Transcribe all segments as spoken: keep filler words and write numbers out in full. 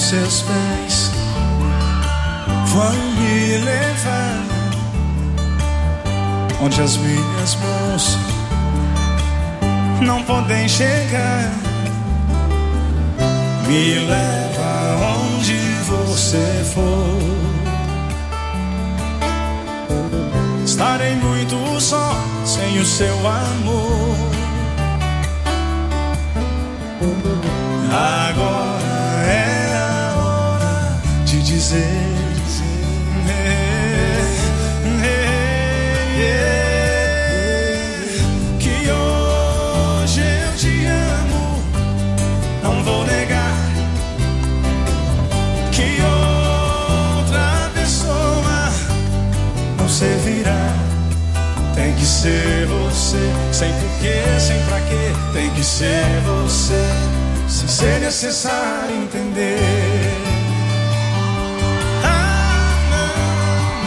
seus pés, vai me levar onde as minhas mãos não podem chegar. Me leva onde você for. Estarei muito só sem o seu amor. Agora é a hora de dizer que hoje eu te amo. Não vou negar que outra pessoa não servirá. Tem que ser você, sem porquê, sem pra quê. Tem que ser você, sem ser necessário entender. Ah, não,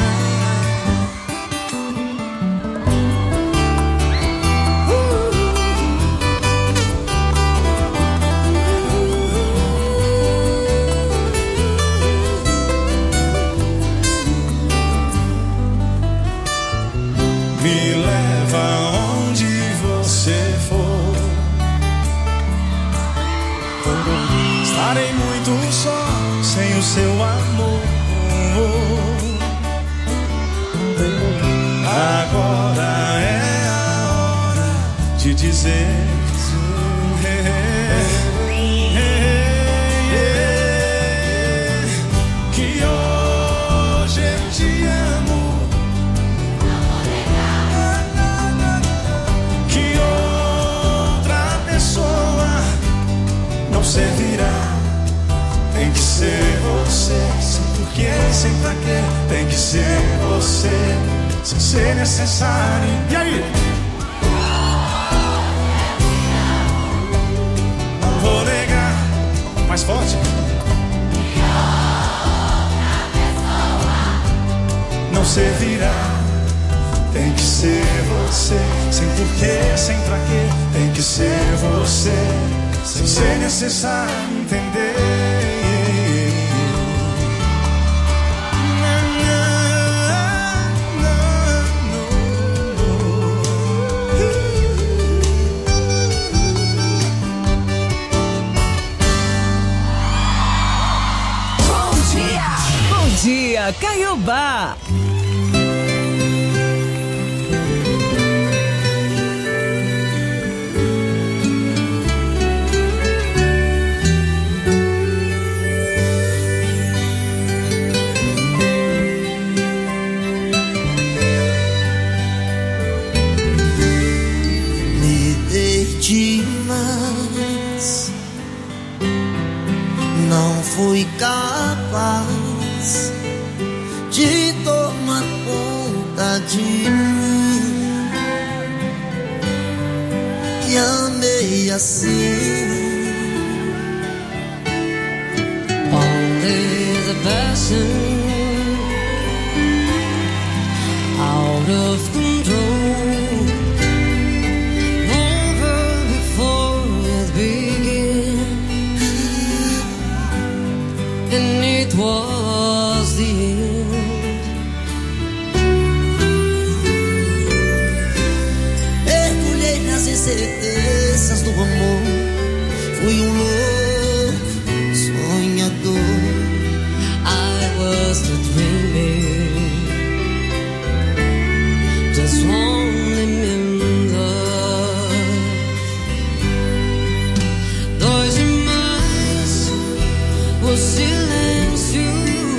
me leva onde você for. Estarei muito só sem o seu amor. Agora é a hora de dizer que hoje eu te amo. Que outra pessoa não servirá. Tem que ser você, sem porquê, sem pra quê. Tem que ser você, sem ser necessário. E aí? Não vou negar. Mais forte. Não servirá. Tem que ser você, sem porquê, sem pra quê. Tem que ser você, sem ser necessário entender. Bom dia, Caiobá. Me dei demais, não fui capaz de tomar conta de mim. E amei assim. Only the passion out of control, over before it began, and it was the end. Mergulhei nas incertezas do amor, fui um louco sonhador. I was the dreaming, just one remember. Dois demais, o silêncio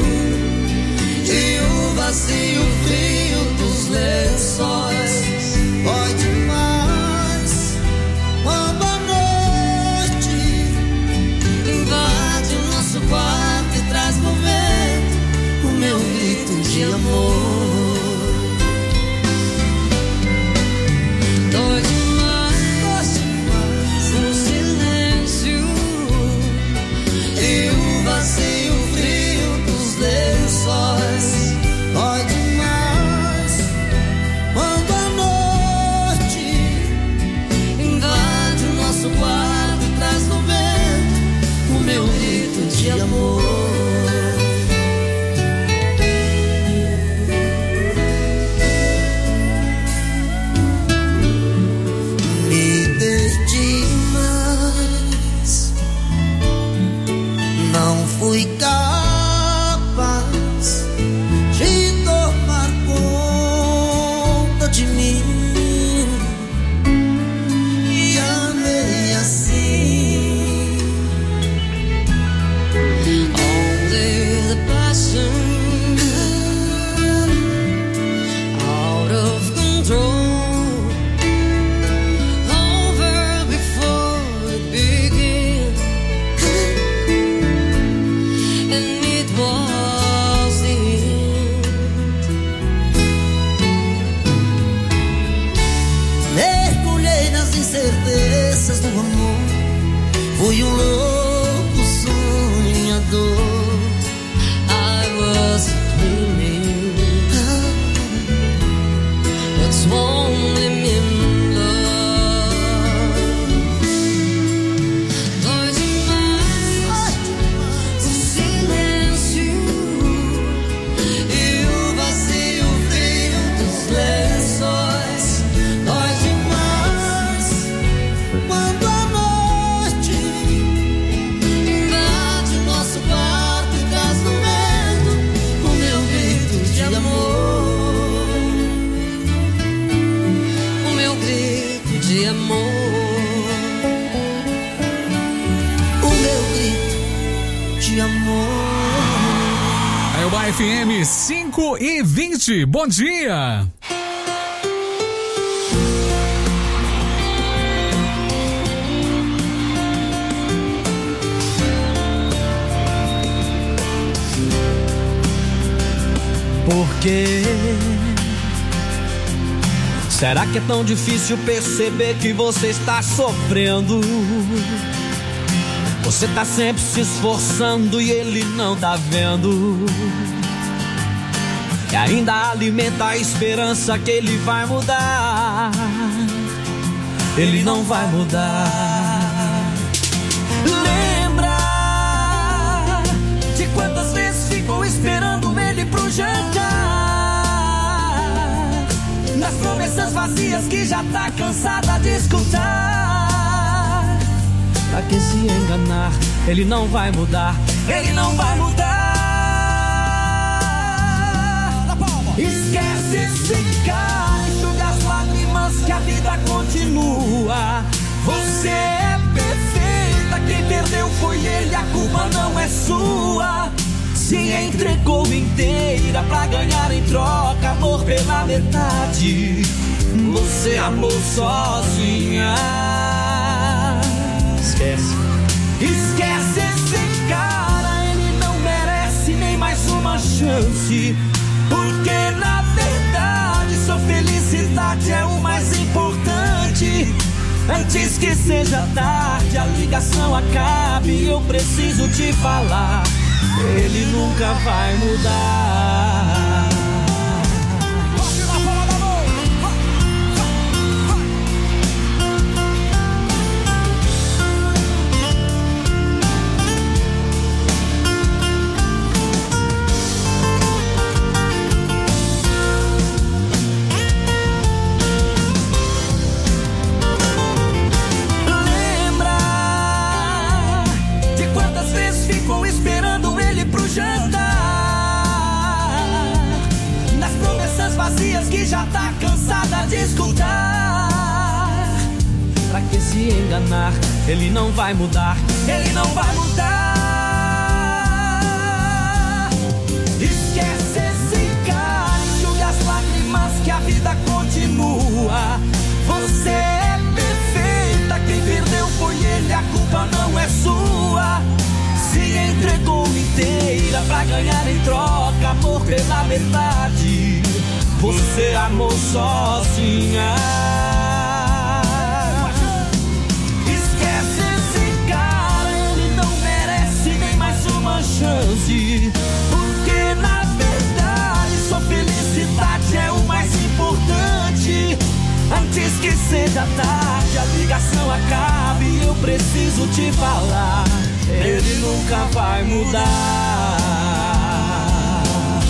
e o vazio frio dos lençóis. Dói demais quando a noite incertezas do amor. Fui um louco sonhador. I was dreaming, but only me in love. Dói demais o silêncio e o vazio frio dos lençóis. Dói demais quando a noite invade nosso quarto e traz no vento o meu grito de amor, o meu grito de amor, O meu grito de amor. Caiobá F M cinco e vinte. Bom dia. Por quê? Será que é tão difícil perceber que você está sofrendo? Você tá sempre se esforçando e ele não tá vendo. E ainda alimenta a esperança que ele vai mudar. Ele não vai mudar. Lembra de quantas vezes ficou esperando ele pro jantar, nas promessas vazias que já tá cansada de escutar. Pra que se enganar? Ele não vai mudar. Ele não vai mudar. Esquece esse cara, enxuga as lágrimas que a vida continua. Você é perfeita, quem perdeu foi ele, a culpa não é sua. Se entregou inteira pra ganhar em troca amor pela metade. Você amou sozinha. Esquece. Esquece esse cara, ele não merece nem mais uma chance. Porque na verdade sua felicidade é o mais importante. Antes que seja tarde, a ligação acabe e eu preciso te falar. Ele nunca vai mudar. Esperando ele pro jantar, nas promessas vazias que já tá cansada de escutar. Pra que se enganar? Ele não vai mudar. Ele não vai mudar. Esquece esse cara, enxuga as lágrimas que a vida continua. Você é perfeita, quem perdeu foi ele, a culpa não é sua. Se entregou inteira pra ganhar em troca amor pela metade. Você amou sozinha. Esquece esse cara, ele não merece nem mais uma chance. Porque na verdade sua felicidade é o mais importante. Antes que seja tarde, a ligação acabe e eu preciso te falar. Ele nunca vai mudar.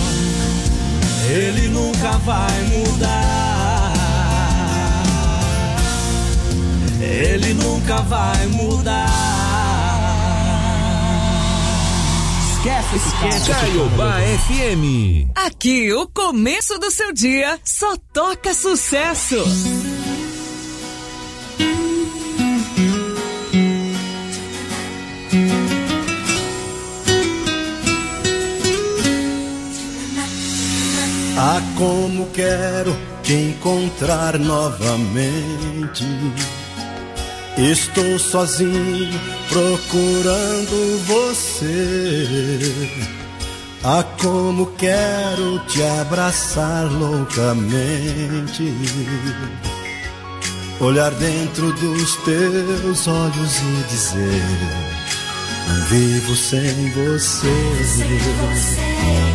Ele nunca vai mudar. Ele nunca vai mudar. Esquece, esquece. Caiobá F M. Aqui o começo do seu dia só toca sucesso. Ah, como quero te encontrar novamente. Estou sozinho procurando você. Ah, como quero te abraçar loucamente. olhar dentro dos teus olhos e dizer: não vivo sem você. Sem você.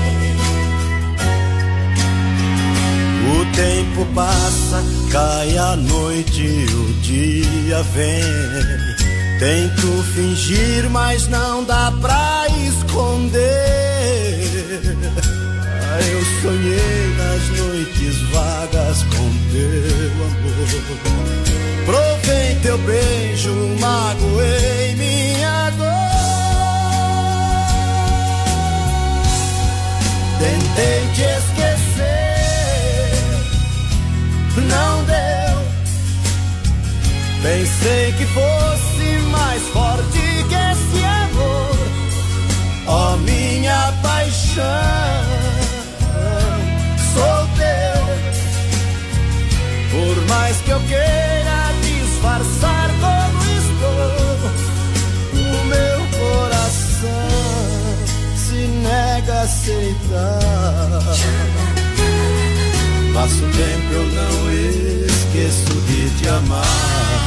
O tempo passa, cai a noite, o dia vem. Tento fingir, mas não dá pra esconder. Ah, eu sonhei nas noites vagas com teu amor. Provei teu beijo, magoei minha dor. Tentei te esquecer, não deu. Pensei que fosse mais forte que esse amor. Ó, minha paixão, sou teu. Por mais que eu queira disfarçar como estou, o meu coração se nega a aceitar. Passo tempo, eu não esqueço de te amar.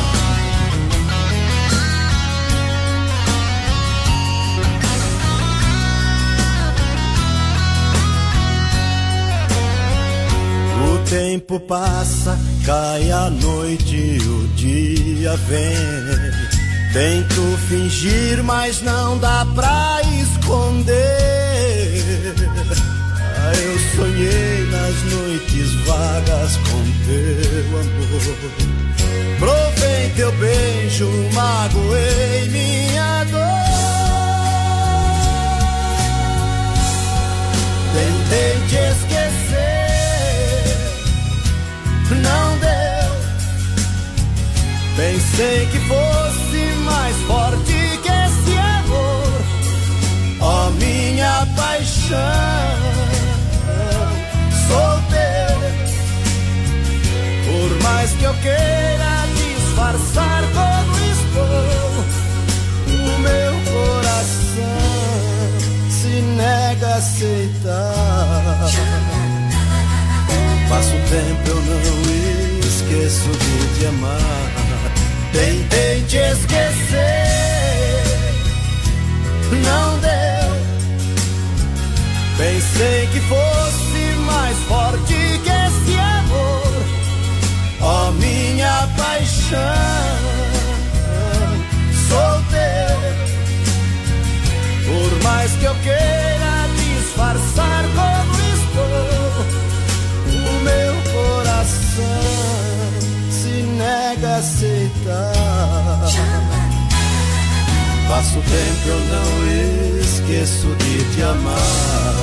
O tempo passa, cai a noite, o dia vem. Tento fingir, mas não dá pra esconder. Ah, eu sonhei nas noites vagas com teu amor. Provei teu beijo, magoei minha dor. Tentei te esquecer, não deu. Pensei que fosse mais forte que esse amor. Ó, minha paixão, sou teu. Por mais que eu queira disfarçar como estou, o meu coração se nega a aceitar. Passo tempo, eu não esqueço de te amar. Tentei te esquecer, não deu. Pensei que fosse mais forte que esse amor. Ó, minha paixão, sou teu. Por mais que eu queira disfarçar como estou, o meu coração se nega a aceitar. Passo tempo, eu não esqueço de te amar.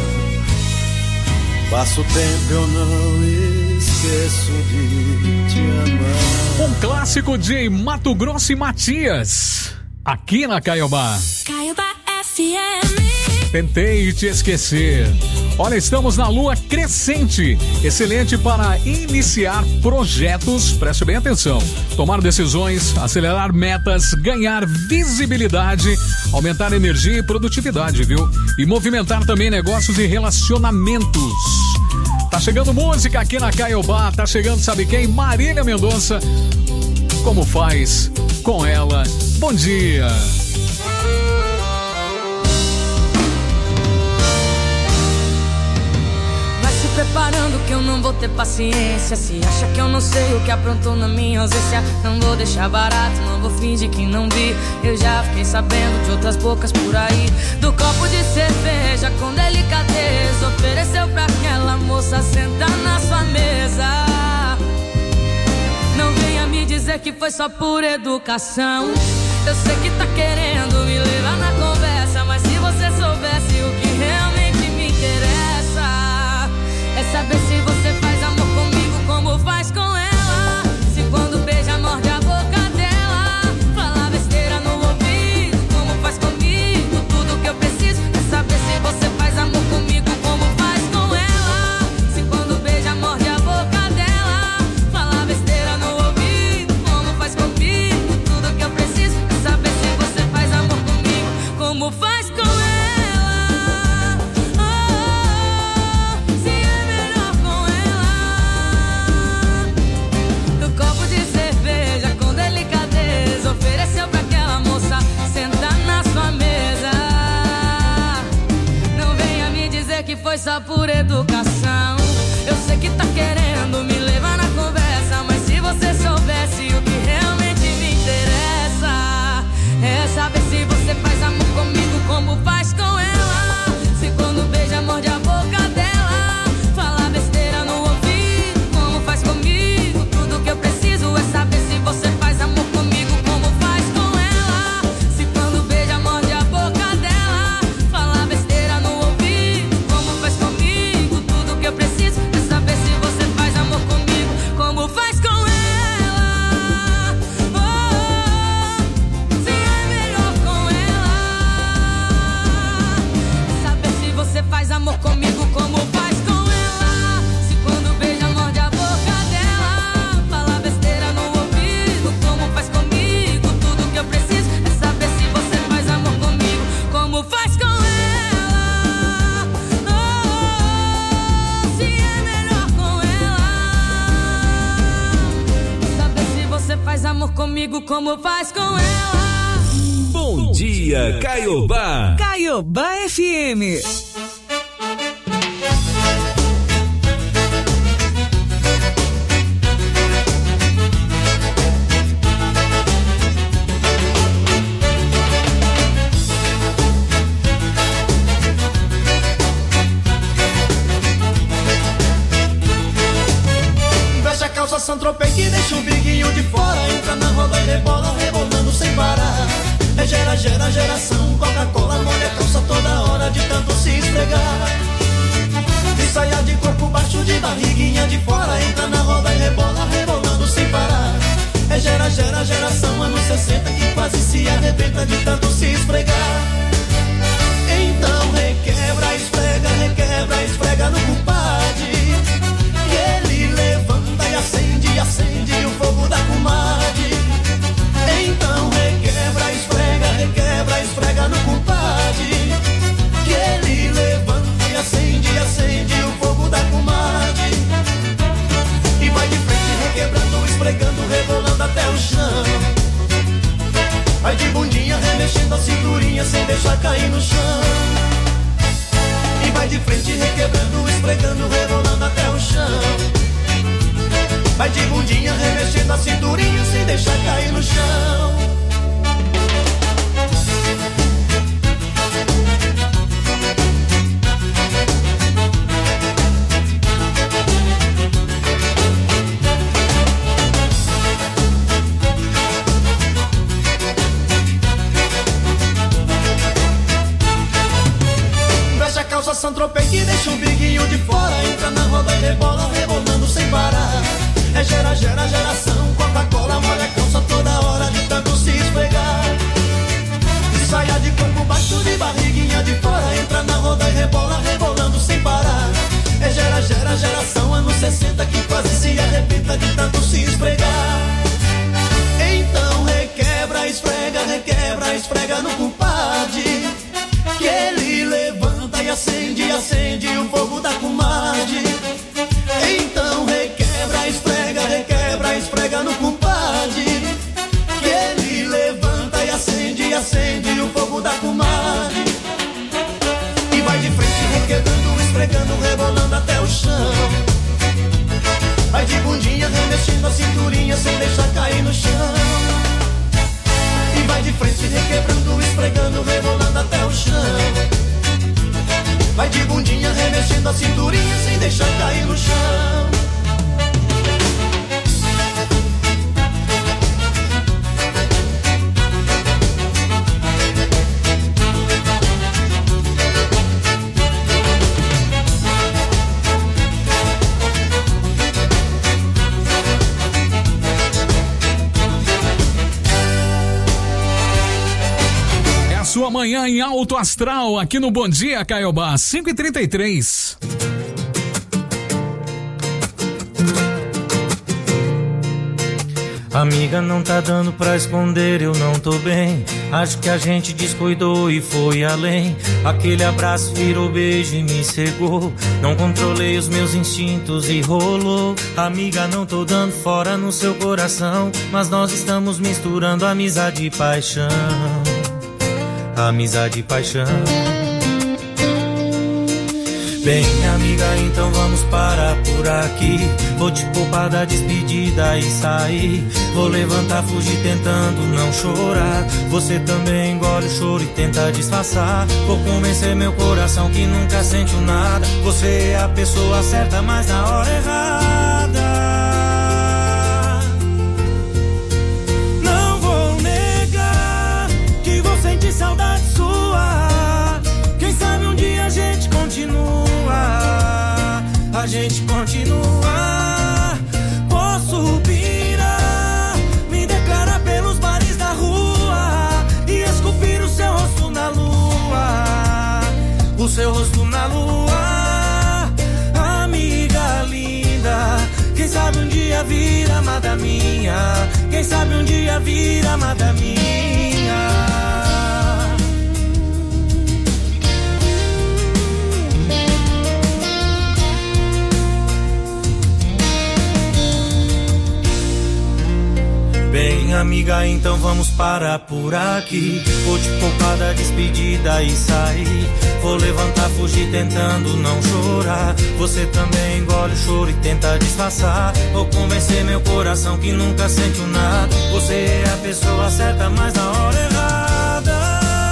Passo tempo, eu não esqueço de te amar. Um clássico de Mato Grosso e Matias, aqui na Caiobá. Caiobá F M. Tentei te esquecer. Olha, estamos na lua crescente, excelente para iniciar projetos, preste bem atenção, tomar decisões, acelerar metas, ganhar visibilidade, aumentar energia e produtividade, viu? E movimentar também negócios e relacionamentos. Tá chegando música aqui na Caiobá, tá chegando, sabe quem? Marília Mendonça. Como faz com ela? Bom dia. Preparando que eu não vou ter paciência. Se acha que eu não sei o que aprontou na minha ausência, não vou deixar barato, não vou fingir que não vi. Eu já fiquei sabendo de outras bocas por aí, do copo de cerveja com delicadeza ofereceu pra aquela moça sentar na sua mesa. Não venha me dizer que foi só por educação. Eu sei que tá querendo me levar na conversa, mas se você soubesse o que realmente me interessa, é saber se você faz amor comigo como faz com ela. Se quando beija morde a boca dela, fala besteira no ouvido como faz comigo. Tudo que eu preciso é saber se você faz amor comigo como faz com ela. Se quando beija morde a boca dela, fala besteira no ouvido como faz comigo. Tudo que eu preciso é saber se você faz amor comigo comigo como faz com ela. Bom dia, Caiobá. Caiobá F M. Saint-Tropez que deixa o biguinho de fora. Entra na roda e rebola, rebolando sem parar. É gera, gera, geração Coca-Cola, molha a calça toda hora de tanto se esfregar. E saia de corpo baixo, de barriguinha de fora. Entra na roda e rebola, rebolando sem parar. É gera, gera, geração anos sessenta que quase se arrebenta de tanto se esfregar. Então requebra, esfrega, requebra, esfrega no compadre. E ele levanta e acende, acende o fogo da comadre. Então requebra, esfrega, requebra, esfrega no compadre. Que ele levanta e acende, acende o fogo da comadre. E vai de frente requebrando, esfregando, rebolando até o chão. Vai de bundinha remexendo a cinturinha sem deixar cair no chão. E vai de frente requebrando, esfregando, rebolando até o chão. Vai de bundinha remexendo a cinturinha sem deixar cair no chão. Fecha a calça Saint-Tropez que deixa o biguinho de fora. Entra na roda e rebola, rebolando sem parar. É gera, gera, geração Coca-Cola, molha a calça toda hora de tanto se esfregar. E saia de corpo baixo, de barriguinha de fora. Entra na roda e rebola, rebolando sem parar. É gera, gera, geração anos sessenta que quase se arrebenta de tanto se esfregar. Então requebra, esfrega, requebra, esfrega no compadre. Que ele levanta e acende, acende o fogo da comadre. Então requebra, esfrega, requebra, esfrega no compadre. Que ele levanta e acende, acende o fogo da comadre. E vai de frente requebrando, esfregando, rebolando até o chão. Vai de bundinha remexendo a cinturinha sem deixar cair no chão. E vai de frente requebrando, esfregando, rebolando até o chão. Vai de bundinha remexendo a cinturinha sem deixar cair no chão. Sua manhã em alto astral aqui no Bom Dia Caiobá, cinco e trinta e três. Amiga, não tá dando pra esconder, eu não tô bem. Acho que a gente descuidou e foi além. Aquele abraço virou beijo e me cegou. Não controlei os meus instintos e rolou. Amiga, não tô dando fora no seu coração, mas nós estamos misturando amizade e paixão. Amizade e paixão. Bem, amiga, então vamos parar por aqui. Vou te poupar da despedida e sair. Vou levantar, fugir tentando não chorar. Você também engole o choro e tenta disfarçar. Vou convencer meu coração que nunca sentiu nada. Você é a pessoa certa, mas na hora errada. Não vou negar que vou sentir saudade sua. Quem sabe um dia a gente continua. A gente continua. Posso pirar, me declarar pelos bares da rua e esculpir o seu rosto na lua. O seu rosto na lua. Amiga linda, quem sabe um dia vir amada minha. Quem sabe um dia vir amada minha. Bem, amiga, então vamos parar por aqui. Vou te poupar da despedida e sair. Vou levantar, fugir tentando não chorar. Você também engole o choro e tenta disfarçar. Vou convencer meu coração que nunca sentiu nada. Você é a pessoa certa, mas na hora errada.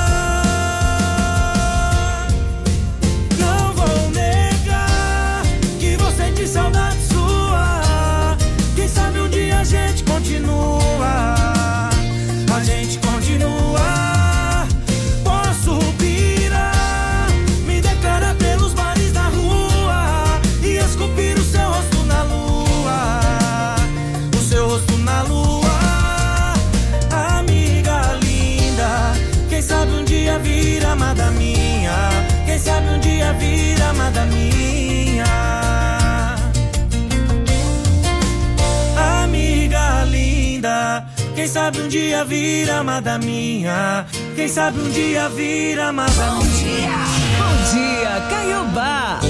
Não vou negar que vou sentir saudade sua. Quem sabe um dia a gente continua. A gente continua. Posso pirar, me declarar pelos bares da rua e esculpir o seu rosto na lua. O seu rosto na lua. Amiga linda, quem sabe um dia vir amada minha. Quem sabe um dia vir amada minha. Amiga linda, quem sabe um dia vir amada minha. Quem sabe um dia vir amada Bom minha. dia, bom dia, Caiobá.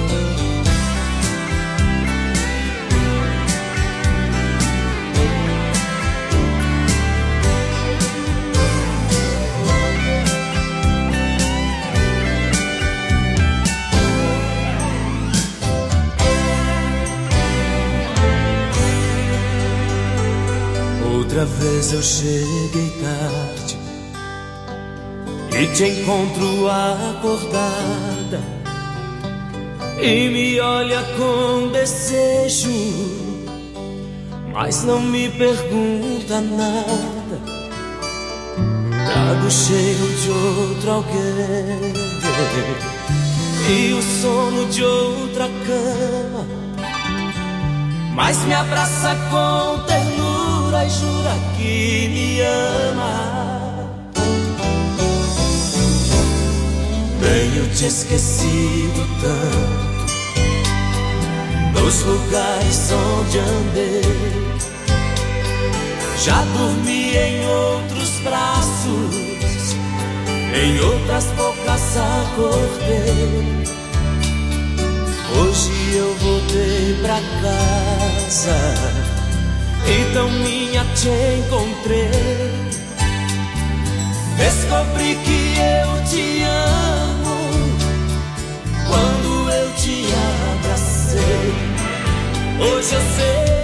Outra vez eu cheguei tarde e te encontro acordada e me olha com desejo, mas não me pergunta nada. Trago o cheiro de outro alguém e o sono de outra cama, mas me abraça com ternura e jura que me ama. Tenho te esquecido tanto nos lugares onde andei. Já dormi em outros braços, em outras bocas acordei. Hoje eu voltei pra casa e tão minha te encontrei. Descobri que eu te amo quando eu te abracei. Hoje eu sei,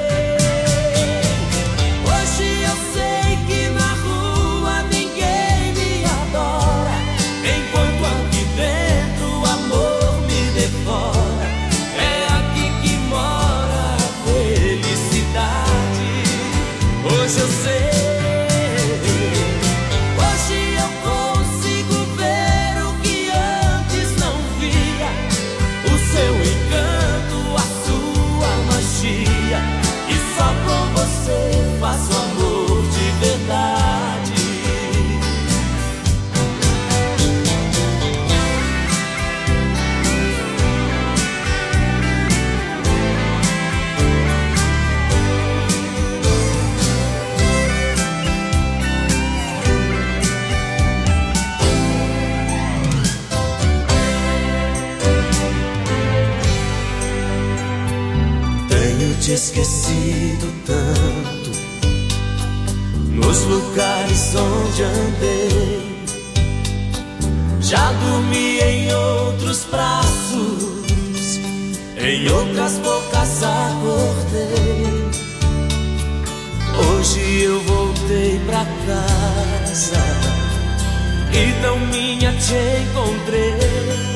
hoje eu sei que na rua ninguém me adora, enquanto aqui dentro o amor me devora. É aqui que mora a felicidade. Hoje eu sei, hoje eu consigo ver o que antes não via. O seu encanto, a sua magia, e só com você faço amor de verdade. Tenho te esquecido tanto nos lugares onde andei. Já dormi em outros braços, em outras bocas acordei. Hoje eu voltei pra casa e tão minha te encontrei.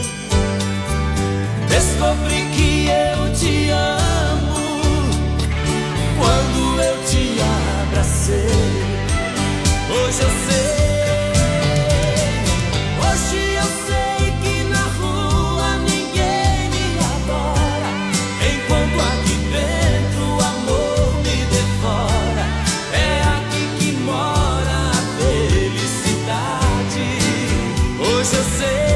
Descobri que eu te amo quando eu te abracei. Hoje eu sei, hoje eu sei que na rua ninguém me adora, enquanto aqui dentro o amor me devora. É aqui que mora a felicidade. Hoje eu sei,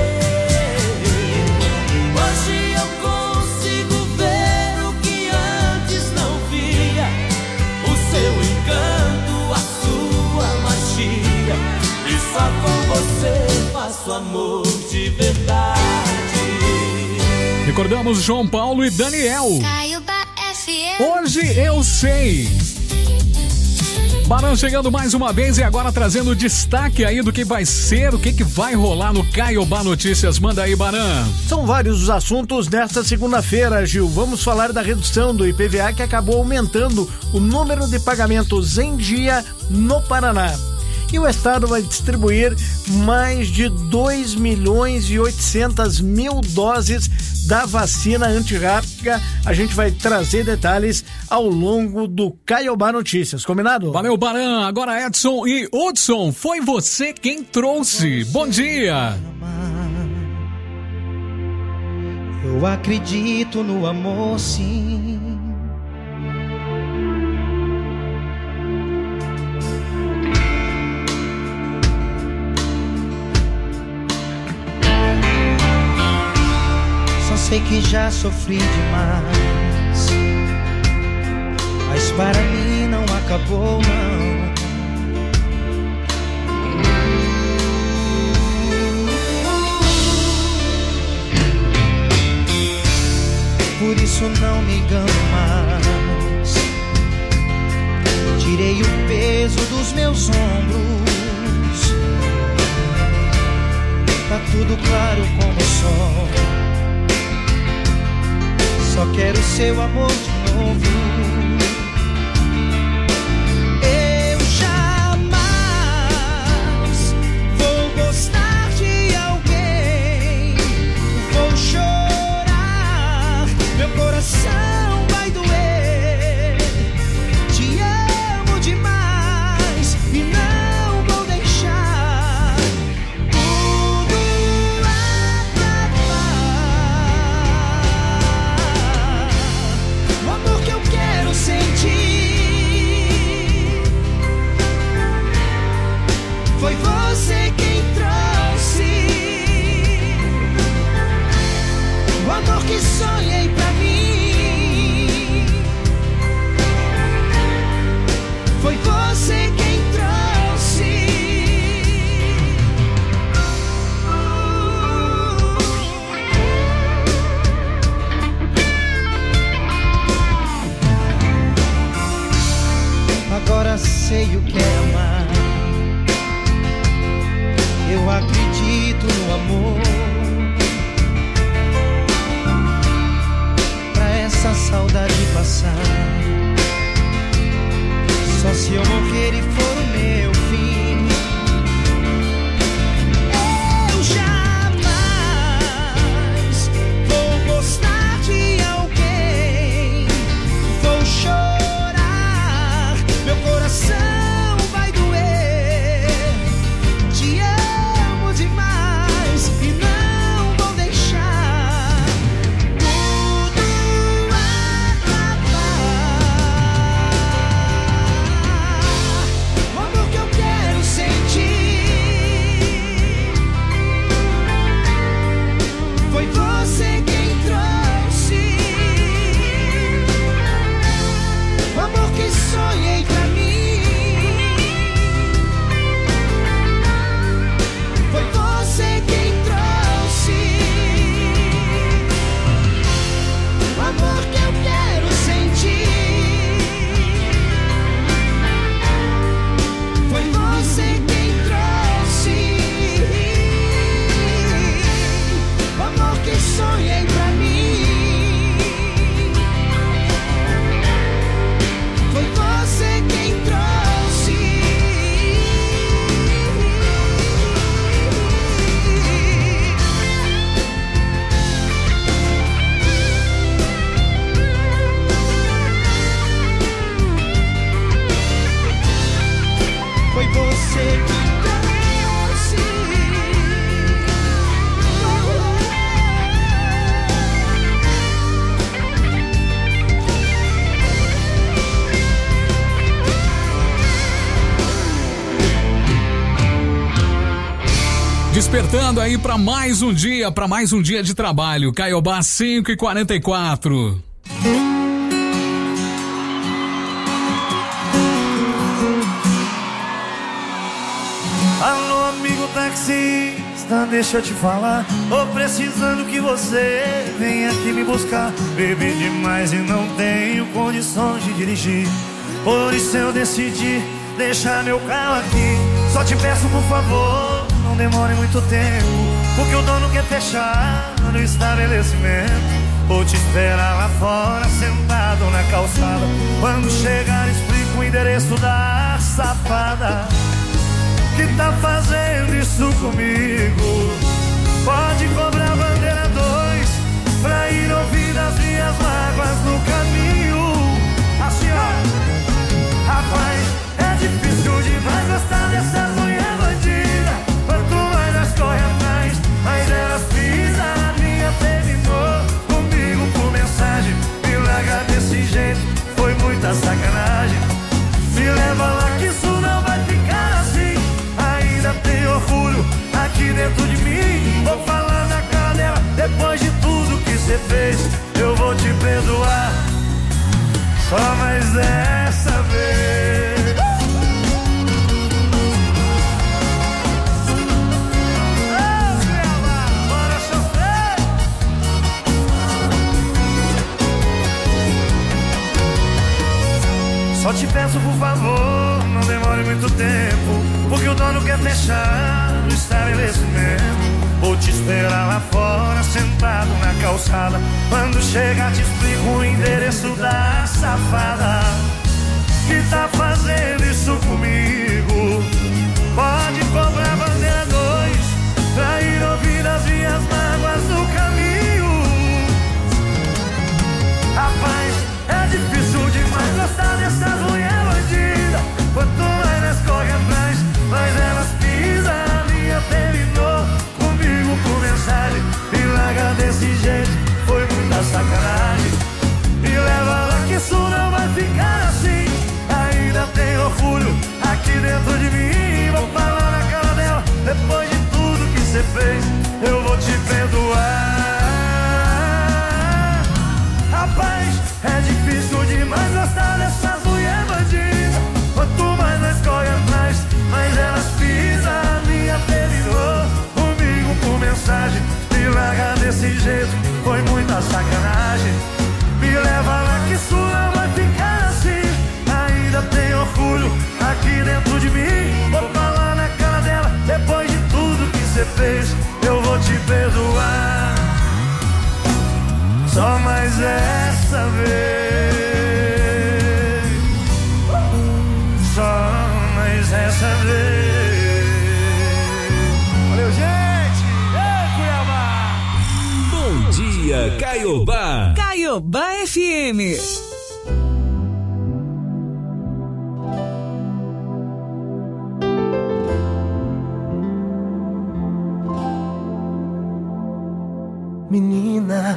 hoje eu consigo ver o que antes não via. O seu encanto, a sua magia, e só com você faço amor de verdade. Recordamos João Paulo e Daniel. Hoje eu sei. Barão chegando mais uma vez e agora trazendo destaque aí do que vai ser, o que, que vai rolar no Caiobá Notícias. Manda aí, Barão. São vários os assuntos nesta segunda-feira, Gil. Vamos falar da redução do I P V A que acabou aumentando o número de pagamentos em dia no Paraná. E o Estado vai distribuir mais de dois milhões e oitocentas mil doses da vacina antirrábica. A gente vai trazer detalhes ao longo do Caiobá Notícias. Combinado? Valeu, Barão. Agora Edson e Hudson, foi você quem trouxe. Bom dia. Eu acredito no amor, sim. Sei que já sofri demais, mas para mim não acabou, não. Por isso não me engano mais. Tirei o peso dos meus ombros. Tá tudo claro como o sol. Só quero seu amor de novo. Eu jamais vou gostar de alguém. Vou chorar, meu coração vai doer. Te amo demais e não vou deixar tudo acabar. O amor que eu quero sentir foi você quem trouxe. O amor que sonhei pra mim foi você quem trouxe. Agora sei o que é amar. Eu acredito no amor. Pra essa saudade passar, só se eu morrer e for o meu fim. Eu jamais vou gostar de alguém. Vou chorar, meu coração vai doer. Te amo demais e não vou deixar tudo acabar. O amor que eu quero sentir foi você quem trouxe. O amor que sonhei pra mim foi você quem trouxe. O amor que eu quero sentir foi você quem trouxe. O amor que sonhei pra mim foi você quem trouxe. Foi você que trouxe. Despertando aí para mais um dia, para mais um dia de trabalho. Caiobá cinco e quarenta e quatro. Alô, amigo taxista, deixa eu te falar. Tô precisando que você venha aqui me buscar. Bebi demais e não tenho condições de dirigir. Por isso eu decidi deixa meu carro aqui. Só te peço por favor, não demore muito tempo, porque o dono quer fechar no estabelecimento. Vou te esperar lá fora, sentado na calçada. Quando chegar explico o endereço da safada que tá fazendo isso comigo. Pode cobrar bandeira dois pra ir ouvir as minhas mágoas no caminho. Assim ó, rapaz, é difícil demais gostar dessas mulher bandida. Quanto mais nós corre atrás, mais elas pisam. A minha terminou comigo por mensagem. Me larga desse jeito, foi muita sacanagem. Me leva lá que isso não vai ficar assim. Ainda tem orgulho aqui dentro de mim. Vou falar na cara dela, depois de tudo que cê fez, eu vou te perdoar, só mais dessa vez. Só te peço por favor, não demore muito tempo, porque o dono quer fechar no estabelecimento. Vou te esperar lá fora, sentado na calçada. Quando chegar te explico o endereço da safada que tá fazendo isso comigo. Pode cobrar bandeira dois pra ir ouvir as minhas mágoas no caminho. Rapaz, é difícil demais gostar dessas mulher bandida. Quanto mais nós corre atrás, mais elas pisam. A minha terminou comigo por mensagem. Me larga desse jeito, foi muita sacanagem. Me leva lá que isso não vai ficar assim. Ainda tem orgulho aqui dentro de mim. Vou falar na cara dela, depois de tudo que cê fez, eu vou te perdoar. Rapaz, é difícil demais gostar dessas mulher bandida. Quanto mais nós corre atrás, mais elas pisam. A minha terminou comigo por mensagem. Me larga desse jeito, foi muita sacanagem. Me leva lá que isso não vai ficar assim. Ainda tem orgulho aqui dentro de mim. Vou falar na cara dela, depois de tudo que cê fez, eu vou te perdoar, só mais essa vez. Só mais essa vez. Valeu, gente! Ei, Cuiabá! Bom dia, Caiobá! Caiobá F M. Menina,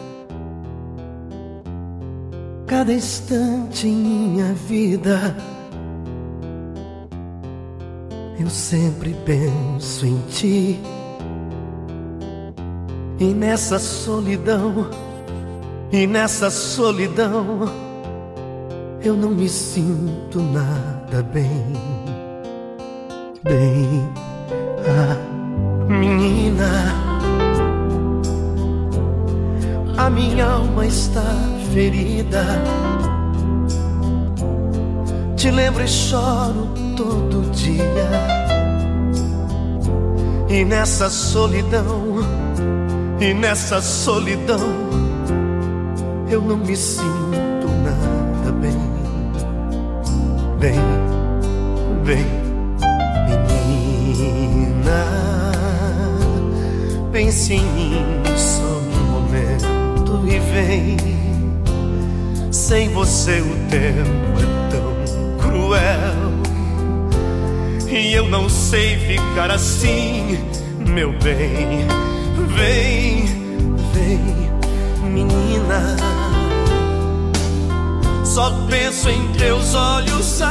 cada instante em minha vida eu sempre penso em ti. E nessa solidão, e nessa solidão eu não me sinto nada bem. Bem, ah, menina, a minha alma está ferida. Te lembro e choro todo dia. E nessa solidão, e nessa solidão eu não me sinto nada bem. Bem, bem, menina, pense em mim só um momento e vem. Sem você o tempo é tão cruel e eu não sei ficar assim, meu bem. Vem, vem, menina, só penso em teus olhos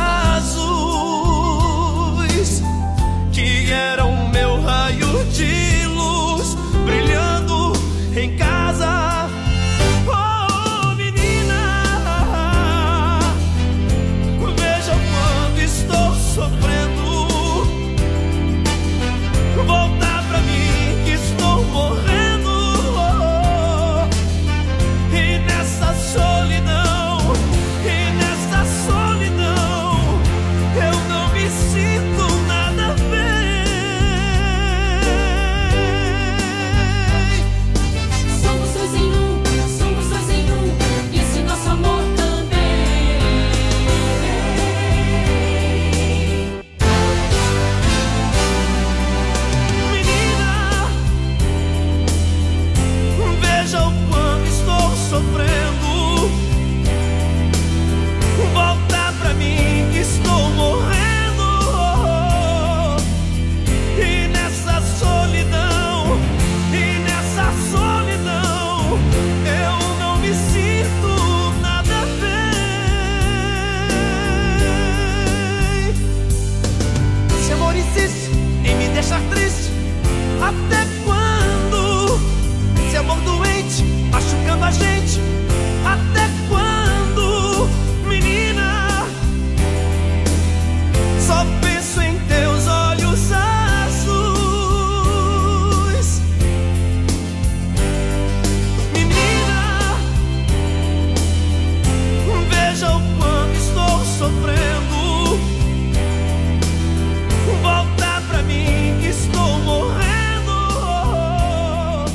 azuis, que eram meu raio de luz, brilhando em casa. Oh, menina, veja quando estou sofrendo. Voltar pra mim que estou morrendo. E nessa solidão, e nessa solidão eu não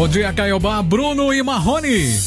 Bom dia, Caiobá, Bruno e Marrone.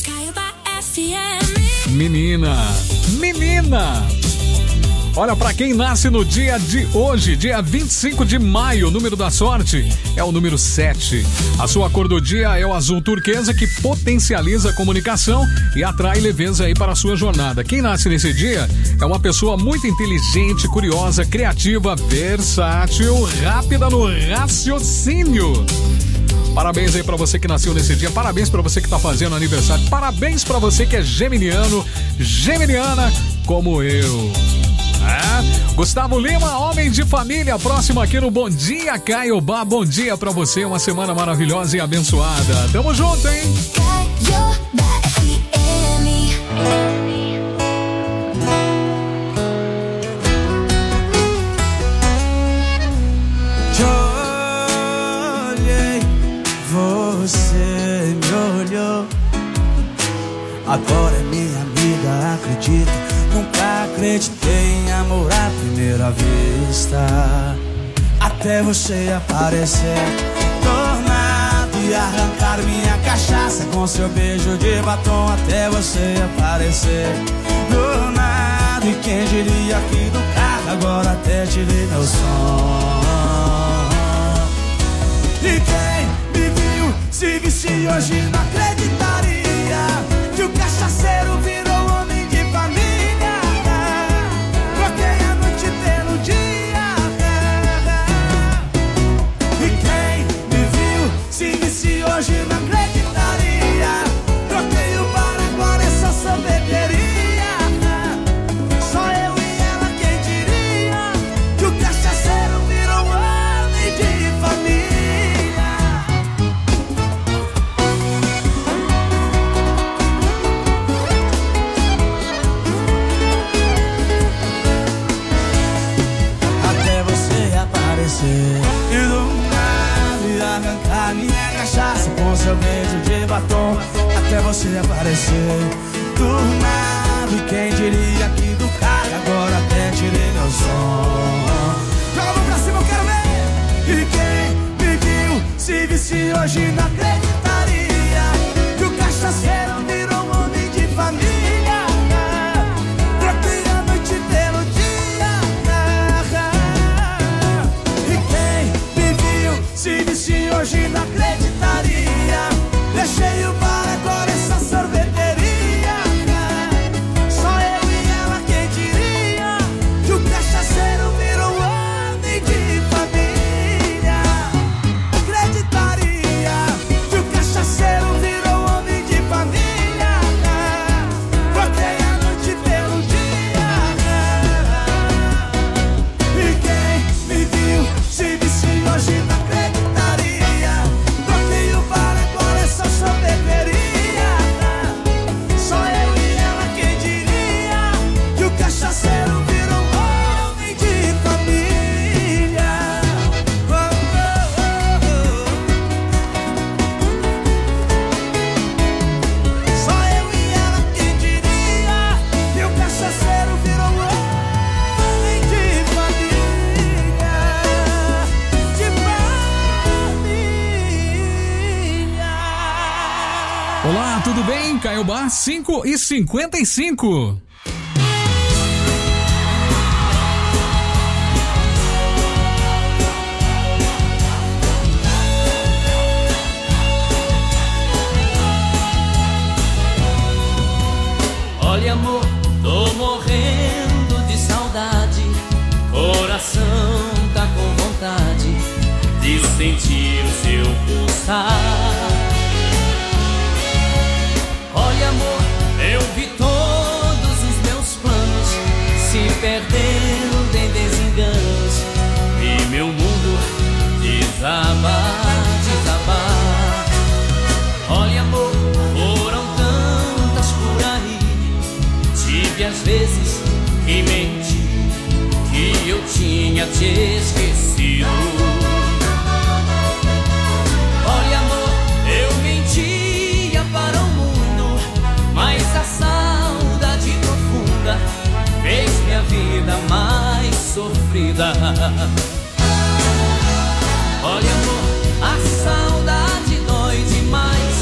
Menina, menina. Olha, pra quem nasce no dia de hoje, dia vinte e cinco de maio, o número da sorte é o número sete. A sua cor do dia é o azul turquesa, que potencializa a comunicação e atrai leveza aí para a sua jornada. Quem nasce nesse dia é uma pessoa muito inteligente, curiosa, criativa, versátil, rápida no raciocínio. Parabéns aí pra você que nasceu nesse dia, parabéns pra você que tá fazendo aniversário, parabéns pra você que é geminiano, geminiana como eu. É. Gustavo Lima, homem de família, próximo aqui no Bom Dia Caiobá. Bom dia pra você, uma semana maravilhosa e abençoada. Tamo junto, hein? Olhei, você me olhou. Agora é minha amiga, acredito. Nunca acreditei em amor à primeira vista, até você aparecer tornado e arrancar minha cachaça com seu beijo de batom. Até você aparecer do nada, e quem diria que do carro agora até tirei meu som. E quem me viu, se visse hoje não acreditaria que o cachaceiro virou homem de família. Se hoje não acreditaria, troquei o bar, agora é só sorveteria. Só eu e ela, quem diria que o cachaceiro virou homem de família. Até você aparecer e do arrancar minha cachaça com seu beijo de batom. Até você aparecer do nada, e quem diria que do carro agora até tirei meu som. Joga a mão pra cima, eu quero ver. E quem me viu, se visse hoje não acreditaria que o cachaceiro virou um homem de família. Troquei a noite pelo dia. E quem me viu, se visse hoje não acreditaria. Deixei o bar, agora é só sorveteria. Só eu e ela, quem diria que o cachaceiro virou homem de família. Acreditaria que o cachaceiro virou homem de família. Troquei a noite pelo dia. E quem me viu, se visse hoje não acreditaria. Troquei o bar, agora é só sorveteria. Só eu e ela, quem diria que o cachaceiro virou homem de família. Oh, oh, oh. Só eu e ela, quem diria que o cachaceiro virou homem de família. De família. Olá, tudo bem? Caiobá, cinco e cinquenta e cinco. Olha, amor, tô morrendo de saudade. Coração tá com vontade de sentir o seu pulsar. Olha, amor, eu vi todos os meus planos se perdendo em desenganos, e meu mundo desabar, desabar. Olha, amor, foram tantas por aí, tive às vezes que mentir, que eu tinha te esquecido. Olha, amor, eu mentia para o mundo, mas a saudade profunda fez minha vida mais sofrida. Olha, amor, a saudade dói demais,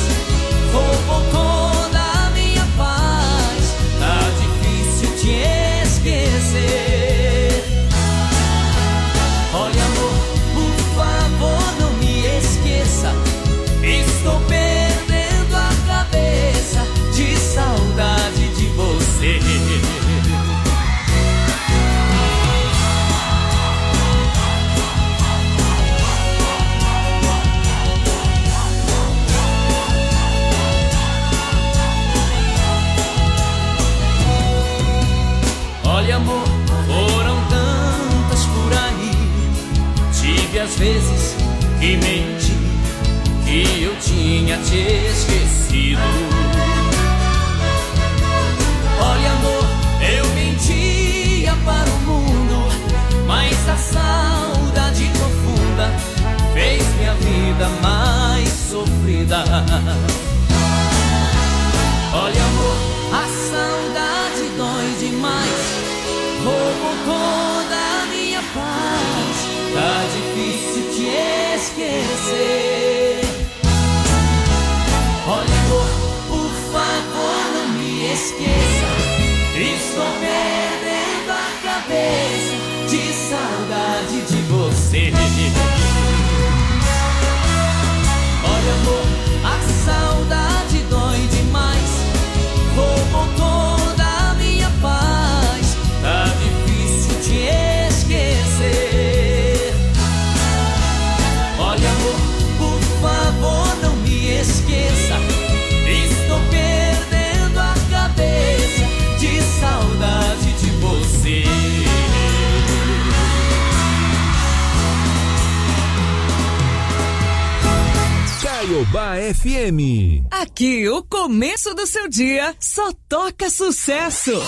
Olha, amor, foram tantas por aí. Tive às vezes que menti, que eu tinha te esquecido. Olha, amor, eu mentia para o mundo, mas a saudade profunda fez minha vida mais sofrida. Olha, amor, a saudade dói demais, roubou toda a minha paz. Tá difícil te esquecer. Olha, amor, por favor não me esqueça. Estou perdendo a cabeça de saudade de você. Olha, amor, a saudade dói demais, roubou toda a minha paz. Tá difícil te esquecer. Olha, amor, por favor não me esqueça. Estou perdendo a cabeça de saudade de você. Caiobá F M. Aqui o começo do seu dia só toca sucesso.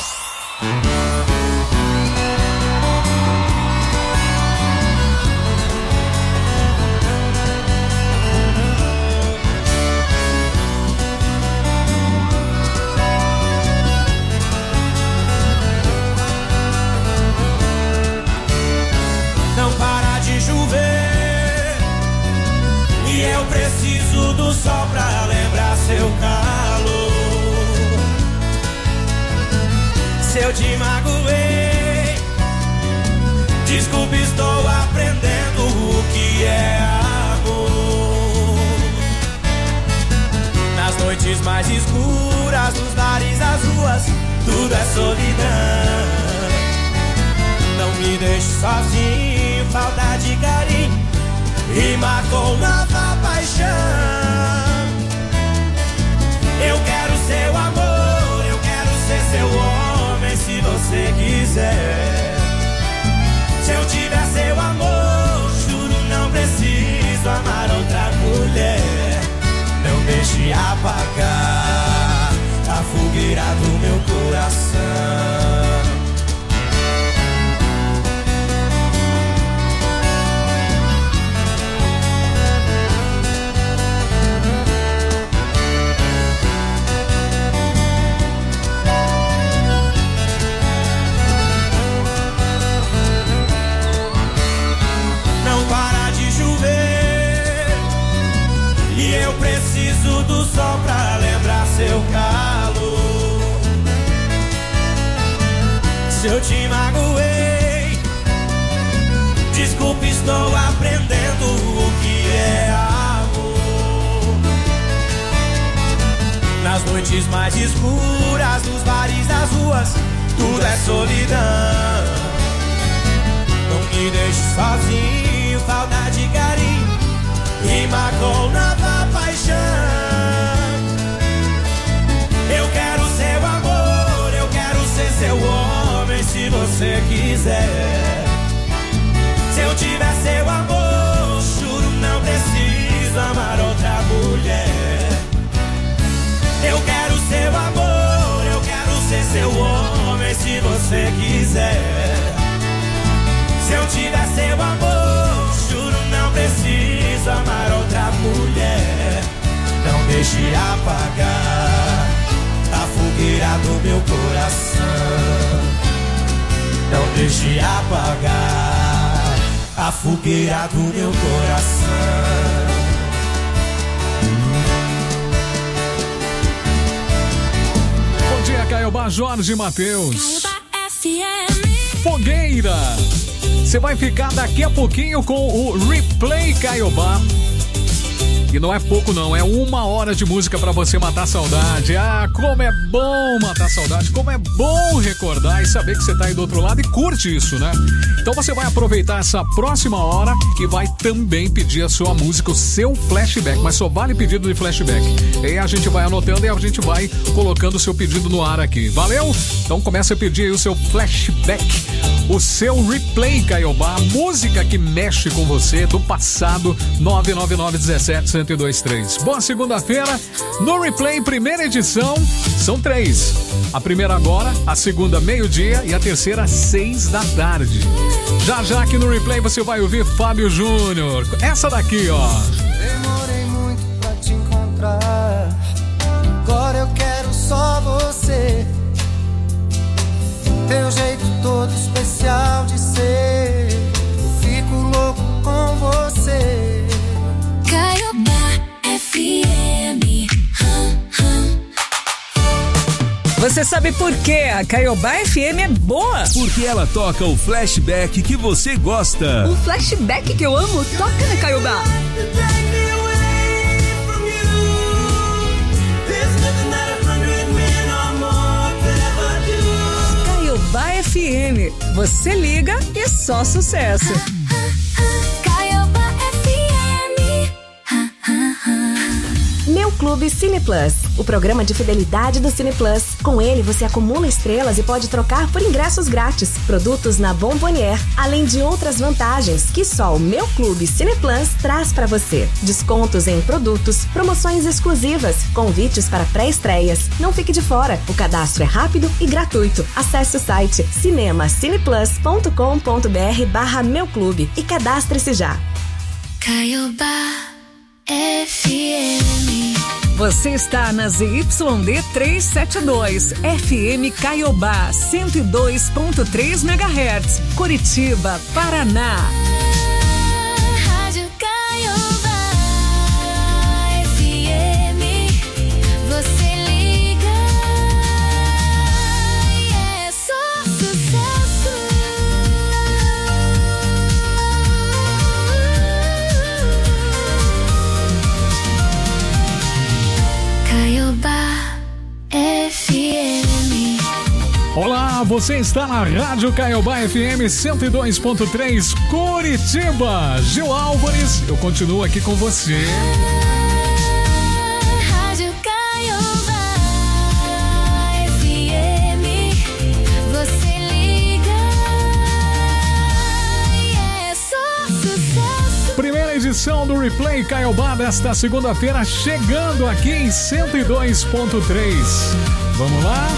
Não para de chover e eu preciso do sol pra lembrar seu calor. Se eu te magoei, desculpe, estou aprendendo o que é amor. Nas noites mais escuras, nos bares, as ruas, tudo é solidão. Não me deixe sozinho, falta de carinho rima com nova paixão. Eu quero seu amor, eu quero ser seu homem se você quiser. Se eu tiver seu amor, juro não preciso amar outra mulher. Não deixe apagar a fogueira do meu coração. Eu preciso do sol pra lembrar seu calor. Se eu te magoei, desculpe, estou aprendendo o que é amor. Nas noites mais escuras, nos bares, das ruas, tudo é solidão. Não me deixe sozinho, falta de carinho rima com nova paixão. Eu quero seu amor, eu quero ser seu homem se você quiser. Se eu tiver seu amor, juro não preciso amar outra mulher. Eu quero seu amor, eu quero ser seu homem se você quiser. Se eu tiver seu amor, juro não preciso amar outra mulher. Não deixe apagar a fogueira do meu coração. Não deixe apagar a fogueira do meu coração. Bom dia, Caiobá, Jorge Mateus. Fogueira. Você vai ficar daqui a pouquinho com o Replay Caiobá. E não é pouco não, é uma hora de música pra você matar a saudade. Ah, como é bom matar a saudade, como é bom recordar e saber que você tá aí do outro lado e curte isso, né? Então você vai aproveitar essa próxima hora e vai também pedir a sua música, o seu flashback, mas só vale pedido de flashback. E aí a gente vai anotando e a gente vai colocando o seu pedido no ar aqui, valeu? Então começa a pedir aí o seu flashback, o seu replay, Caiobá, a música que mexe com você do passado, nove nove nove um sete um zero dois três. Boa segunda-feira, no replay, primeira edição, são três. A primeira agora, a segunda meio-dia e a terceira seis da tarde. Já já aqui no replay você vai ouvir Fábio Júnior, essa daqui, ó. Demorei muito pra te encontrar, agora eu quero só você. Teu jeito todo especial de ser, eu fico louco com você. Caiobá F M. Hum, hum. Você sabe por que a Caiobá F M é boa? Porque ela toca o flashback que você gosta. O flashback que eu amo toca na Caiobá. Caiobá F M. Você liga e só sucesso. Caiobá F M. Meu Clube Cine Plus, o programa de fidelidade do Cine Plus. Com ele você acumula estrelas e pode trocar por ingressos grátis, produtos na Bombonier, além de outras vantagens que só o Meu Clube Cine Plus traz para você. Descontos em produtos, promoções exclusivas, convites para pré-estreias. Não fique de fora, o cadastro é rápido e gratuito. Acesse o site cinemacineplus.com.br barra Meu Clube e cadastre-se já. Caiobá F M. Você está na Z Y D trezentos e setenta e dois, F M Caiobá cento e dois ponto três megahertz, Curitiba, Paraná. Rádio Caiobá F M. Você liga e é só sucesso. Caiobá F M. Olá, você está na Rádio Caiobá F M cento e dois ponto três, Curitiba. Gil Álvares, eu continuo aqui com você. Rádio Caiobá F M. Você liga e é só sucesso. Primeira edição do Replay Caiobá desta segunda-feira, chegando aqui em cento e dois ponto três. Vamos lá?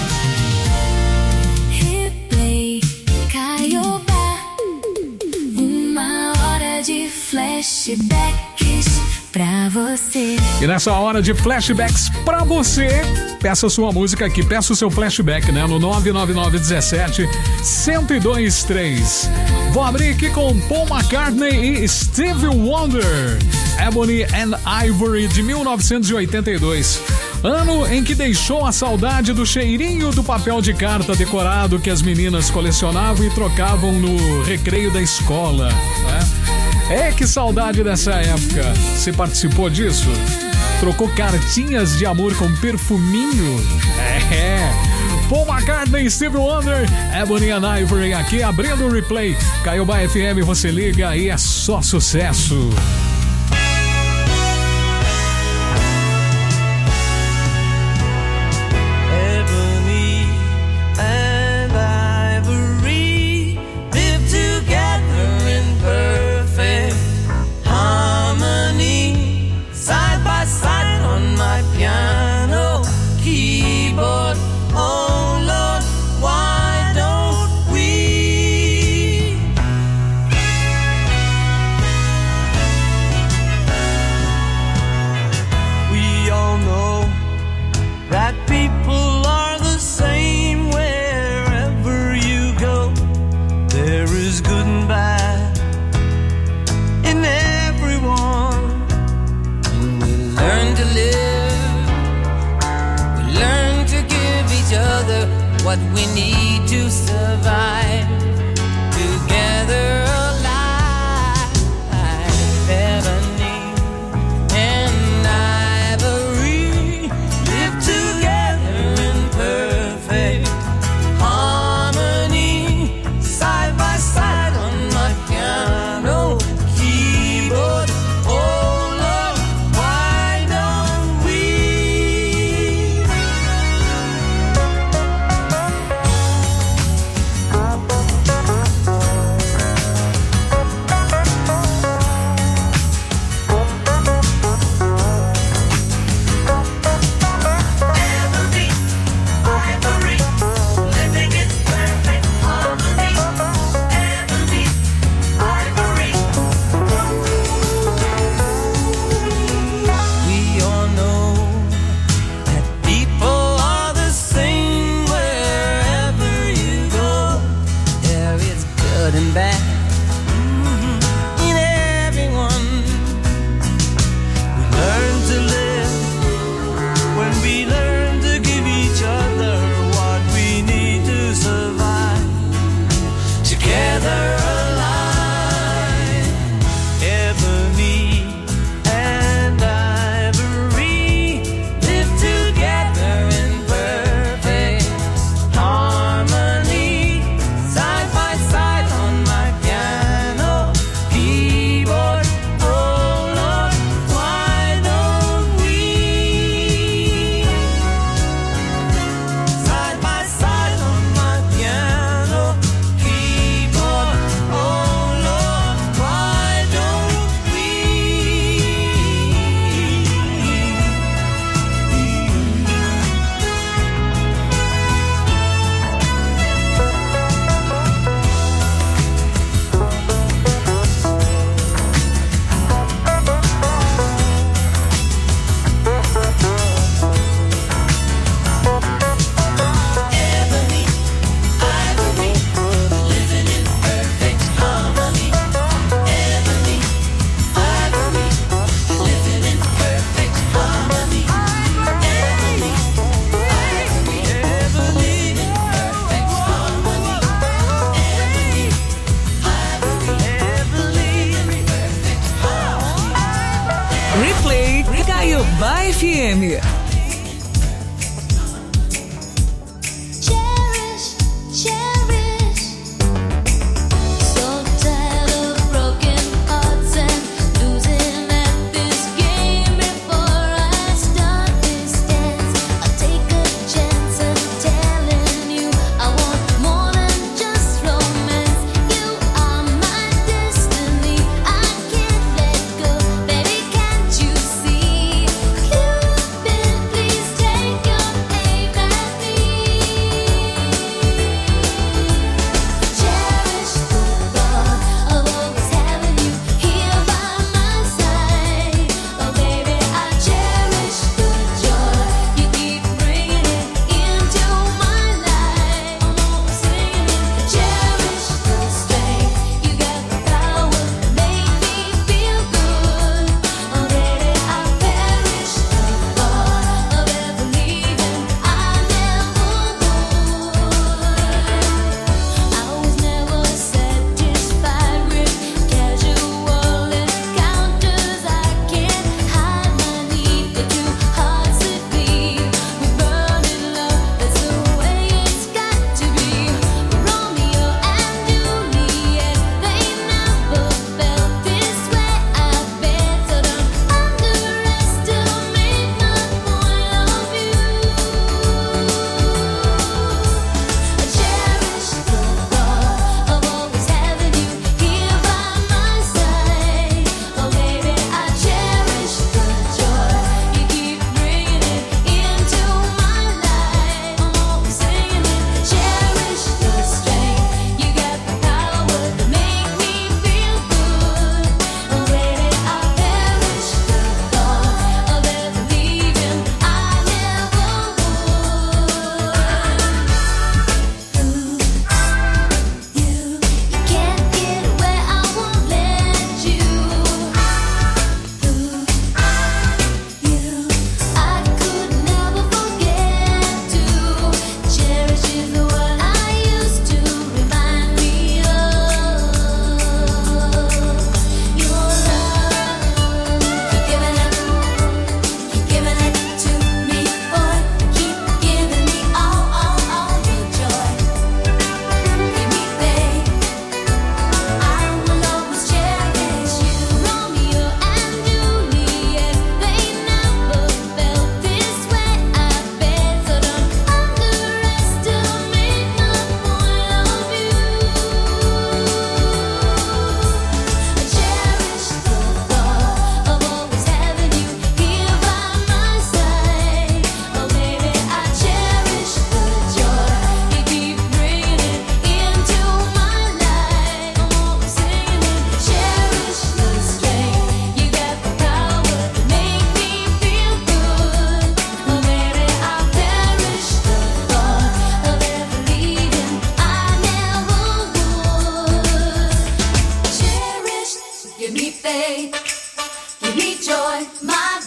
Replay Caiobá, uma hora de flashbacks pra você. E nessa hora de flashbacks pra você, peça sua música aqui, peça o seu flashback, né? No nove nove nove um sete um zero dois três. Vou abrir aqui com Paul McCartney e Stevie Wonder, Ebony and Ivory, de mil novecentos e oitenta e dois. Ano em que deixou a saudade do cheirinho do papel de carta decorado que as meninas colecionavam e trocavam no recreio da escola, né? É, que saudade dessa época. Você participou disso? Trocou cartinhas de amor com perfuminho? É. Paul McCartney, Stevie Wonder, Ebony and Ivory aqui, abrindo o replay. Caiobá F M, você liga e é só sucesso. What we need to survive together alive. Ebony and bad mm-hmm. in everyone. We learn to live when we learn to give each other what we need to survive. Together alive, ebony and ivory live together in perfect harmony, side by side on my piano keyboard. Oh Lord, why don't we side by side on my piano keyboard? Oh Lord, why don't we? Ebony, ivory, living in perfect harmony. Ebony, ivory, living in perfect harmony. Ebony, ivory, ever living in perfect harmony. Ebony, ivory, ever living in perfect harmony. Replay Caiobá F M. Cherish, cherish. So tired of broken hearts and losing at this game. Before I start this dance, I'll take a chance and telling you I want more than just romance. You are my destiny. I can't let go, baby. Can't you see? You've been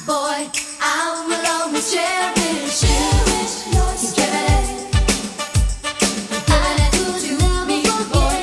boy, I will always cherish.